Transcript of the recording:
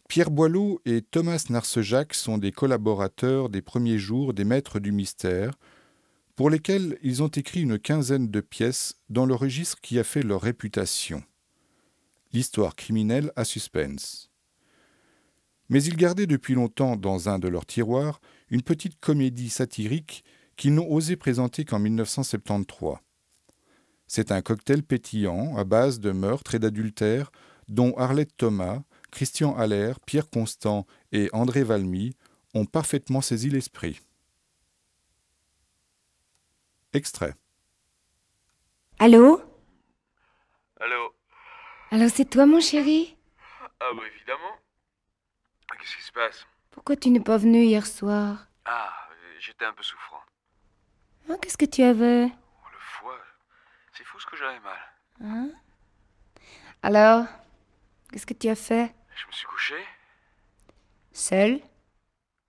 Pierre Boileau et Thomas Narcejac sont des collaborateurs des premiers jours des Maîtres du Mystère, pour lesquels ils ont écrit une quinzaine de pièces dans le registre qui a fait leur réputation. L'histoire criminelle à suspense. Mais ils gardaient depuis longtemps dans un de leurs tiroirs une petite comédie satirique qu'ils n'ont osé présenter qu'en 1973. C'est un cocktail pétillant à base de meurtre et d'adultère dont Arlette Thomas, Christian Haller, Pierre Constant et André Valmy ont parfaitement saisi l'esprit. Extrait. Allô? Allô? Allô, c'est toi, mon chéri? Ah bah évidemment. Qu'est-ce qui se passe? Pourquoi tu n'es pas venu hier soir? Ah, j'étais un peu souffrant. Hein, qu'est-ce que tu avais? Oh, le foie, c'est fou ce que j'avais mal. Hein? Alors, qu'est-ce que tu as fait? Je me suis couché, Seul?